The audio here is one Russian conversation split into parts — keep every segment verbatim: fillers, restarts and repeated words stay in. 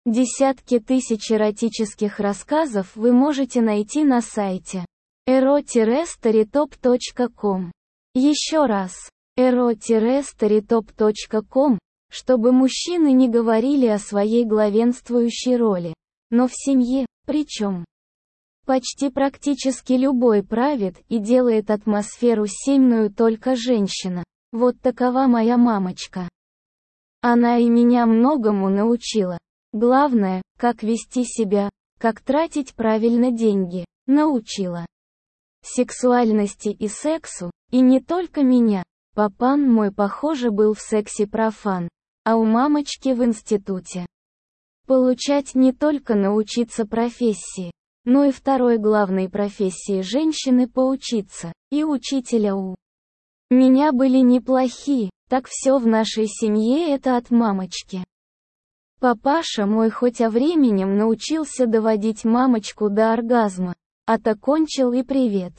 Десятки тысяч эротических рассказов вы можете найти на сайте эро старитоп точка ком. Еще раз, эро старитоп точка ком, чтобы мужчины не говорили о своей главенствующей роли, но в семье, причем почти практически любой правит и делает атмосферу семейную только женщина. Вот такова моя мамочка. Она и меня многому научила. Главное, как вести себя, как тратить правильно деньги, научила. Сексуальности и сексу, и не только меня. Папан мой, похоже, был в сексе профан, а у мамочки в институте. Получать не только научиться профессии, но и второй главной профессии женщины поучиться, и учителя у меня были неплохие, так все в нашей семье это от мамочки. Папаша мой хоть о временем научился доводить мамочку до оргазма, а-то кончил и привет.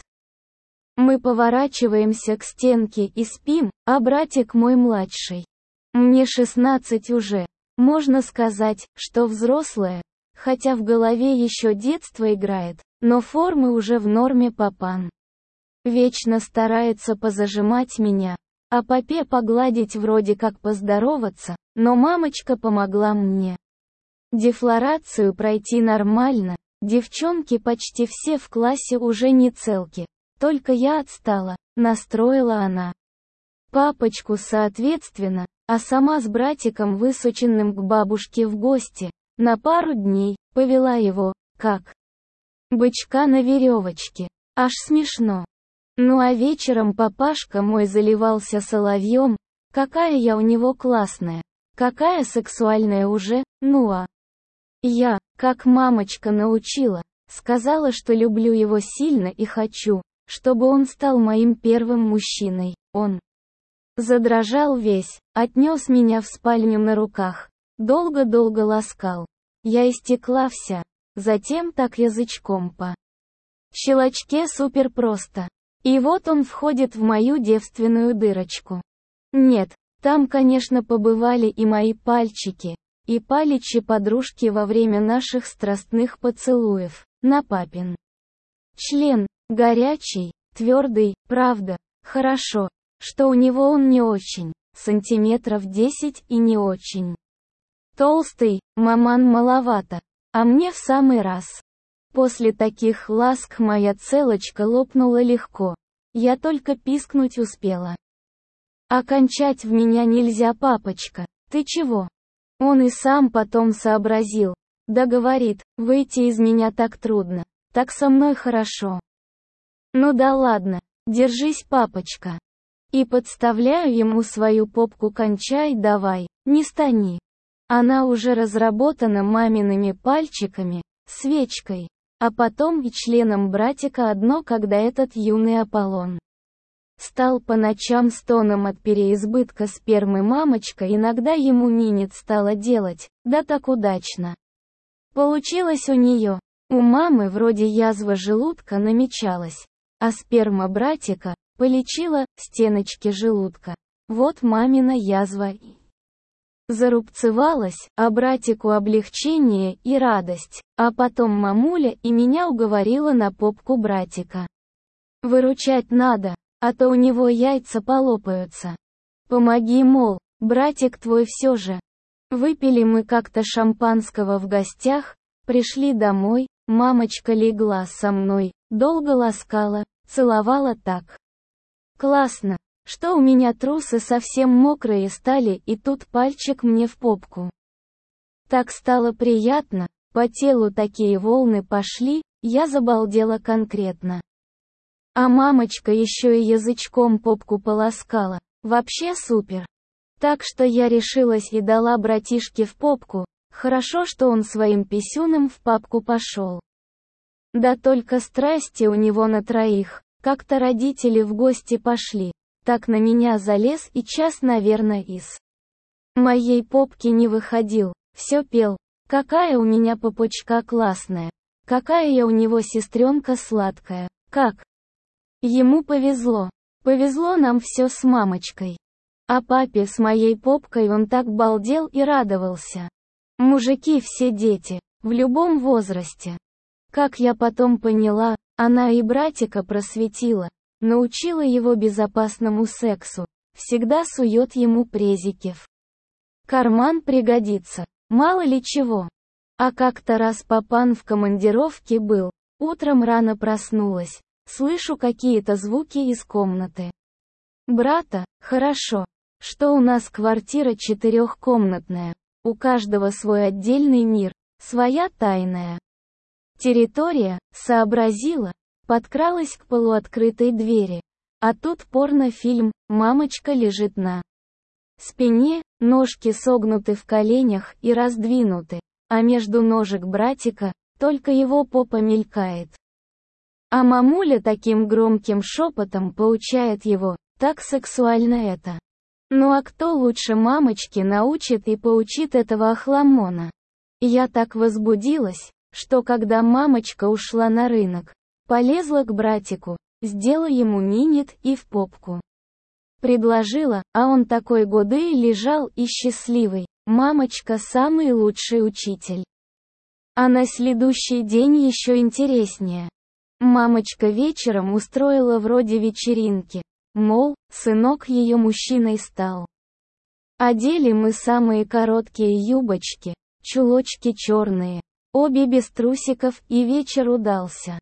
Мы поворачиваемся к стенке и спим, а братик мой младший. Мне шестнадцать уже, можно сказать, что взрослая, хотя в голове еще детство играет, но формы уже в норме. Папан вечно старается позажимать меня, а папе погладить вроде как поздороваться, но мамочка помогла мне дефлорацию пройти нормально. Девчонки почти все в классе уже не целки, только я отстала, настроила она папочку соответственно, а сама с братиком высоченным к бабушке в гости, на пару дней, повела его, как бычка на веревочке. Аж смешно. Ну а вечером папашка мой заливался соловьем, какая я у него классная, какая сексуальная уже, ну а я, как мамочка научила, сказала, что люблю его сильно и хочу, чтобы он стал моим первым мужчиной. Он задрожал весь, отнес меня в спальню на руках, долго-долго ласкал. Я истекла вся, затем так язычком по щелочке супер просто. И вот он входит в мою девственную дырочку. Нет, там, конечно, побывали и мои пальчики, и паличи подружки во время наших страстных поцелуев, на папин член, горячий, твердый, правда, хорошо, что у него он не очень, сантиметров десять и не очень толстый, маман маловато, а мне в самый раз. После таких ласк моя целочка лопнула легко, я только пискнуть успела. Окончать в меня нельзя, папочка, ты чего? Он и сам потом сообразил, да говорит, выйти из меня так трудно, так со мной хорошо. Ну да ладно, держись, папочка. И подставляю ему свою попку, кончай давай, не стани. Она уже разработана мамиными пальчиками, свечкой, а потом и членом братика одно, когда этот юный Аполлон стал по ночам стоном от переизбытка спермы, мамочка иногда ему минет стала делать, да так удачно получилось у нее. У мамы вроде язва желудка намечалась, а сперма братика полечила стеночки желудка. Вот мамина язва и зарубцевалась, а братику облегчение и радость, а потом мамуля и меня уговорила на попку братика выручать надо, а то у него яйца полопаются. Помоги, мол, братик твой все же. Выпили мы как-то шампанского в гостях, пришли домой, мамочка легла со мной, долго ласкала, целовала так классно, что у меня трусы совсем мокрые стали, и тут пальчик мне в попку. Так стало приятно, по телу такие волны пошли, я забалдела конкретно. А мамочка еще и язычком попку полоскала, вообще супер. Так что я решилась и дала братишке в попку, хорошо, что он своим писюном в папку пошел. Да только страсти у него на троих, как-то родители в гости пошли. Так на меня залез и час, наверное, из моей попки не выходил, все пел, какая у меня попочка классная, какая я у него сестренка сладкая, как ему повезло, повезло нам все с мамочкой. А папе с моей попкой он так балдел и радовался. Мужики все дети, в любом возрасте. Как я потом поняла, она и братика просветила, научила его безопасному сексу, всегда сует ему презики в карман, пригодится, мало ли чего. А как-то раз папан в командировке был, утром рано проснулась, слышу какие-то звуки из комнаты брата. Хорошо, что у нас квартира четырехкомнатная, у каждого свой отдельный мир, своя тайная территория, сообразила, подкралась к полуоткрытой двери, а тут порнофильм, мамочка лежит на спине, ножки согнуты в коленях и раздвинуты, а между ножек братика, только его попа мелькает. А мамуля таким громким шепотом поучает его, так сексуально это. Ну а кто лучше мамочки научит и поучит этого охламона? Я так возбудилась, что когда мамочка ушла на рынок, полезла к братику, сделала ему минет и в попку предложила, а он такой годы лежал и счастливый, мамочка самый лучший учитель. А на следующий день еще интереснее. Мамочка вечером устроила вроде вечеринки, мол, сынок ее мужчиной стал. Одели мы самые короткие юбочки, чулочки черные, обе без трусиков, и вечер удался.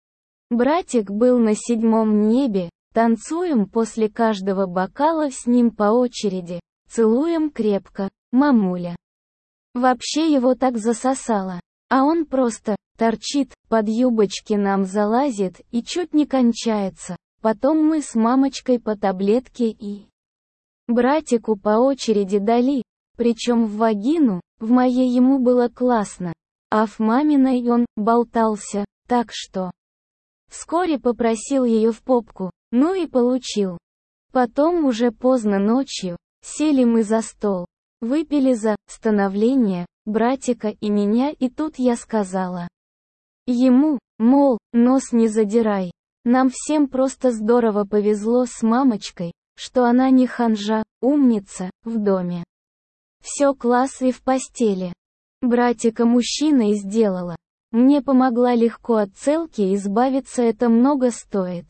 Братик был на седьмом небе, танцуем после каждого бокала с ним по очереди, целуем крепко, мамуля. Вообще его так засосало, а он просто торчит, под юбочки нам залазит и чуть не кончается. Потом мы с мамочкой по таблетке и братику по очереди дали, причем в вагину, в моей ему было классно, а в маминой он болтался, так что вскоре попросил ее в попку, ну и получил. Потом уже поздно ночью, сели мы за стол, выпили за становление братика и меня, и тут я сказала ему, мол, нос не задирай. Нам всем просто здорово повезло с мамочкой, что она не ханжа, умница, в доме. Все класс и в постели. Братика мужчиной сделала. Мне помогла легко от целки избавиться, это много стоит.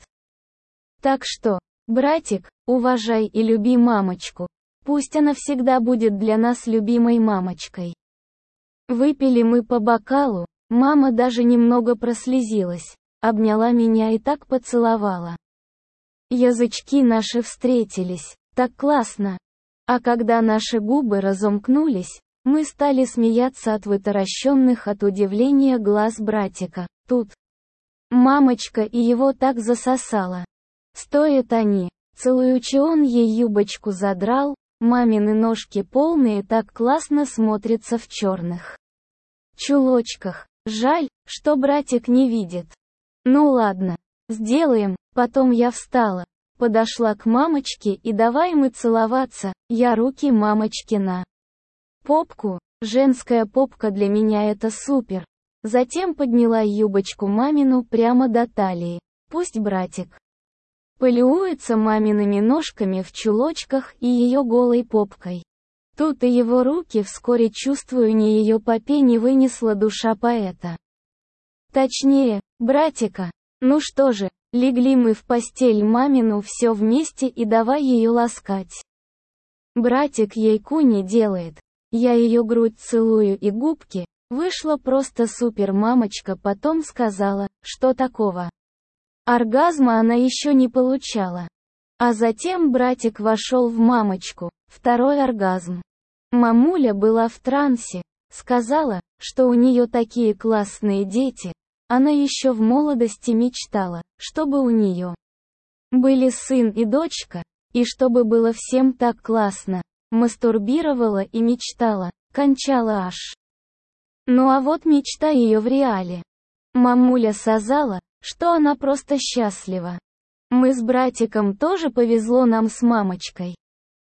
Так что, братик, уважай и люби мамочку. Пусть она всегда будет для нас любимой мамочкой. Выпили мы по бокалу, мама даже немного прослезилась. Обняла меня и так поцеловала. Язычки наши встретились, так классно. А когда наши губы разомкнулись, мы стали смеяться от вытаращенных от удивления глаз братика. Тут мамочка и его так засосала. Стоят они, целуючи он ей юбочку задрал, мамины ножки полные так классно смотрятся в черных чулочках. Жаль, что братик не видит. Ну ладно, сделаем. Потом я встала, подошла к мамочке и давай мы целоваться, я руки мамочки на попку, женская попка для меня это супер. Затем подняла юбочку мамину прямо до талии, пусть братик полюуется мамиными ножками в чулочках и ее голой попкой. Тут и его руки вскоре, чувствую, не ее попе не вынесла душа поэта. Точнее, братика. Ну что же, легли мы в постель мамину все вместе и давай ее ласкать. Братик ей куни делает. Я ее грудь целую и губки. Вышло просто супер. Мамочка потом сказала, что такого оргазма она еще не получала. А затем братик вошел в мамочку. Второй оргазм. Мамуля была в трансе. Сказала, что у нее такие классные дети. Она еще в молодости мечтала, чтобы у нее были сын и дочка, и чтобы было всем так классно. Мастурбировала и мечтала, кончала аж. Ну а вот мечта ее в реале. Мамуля сказала, что она просто счастлива. Мы с братиком тоже повезло нам с мамочкой.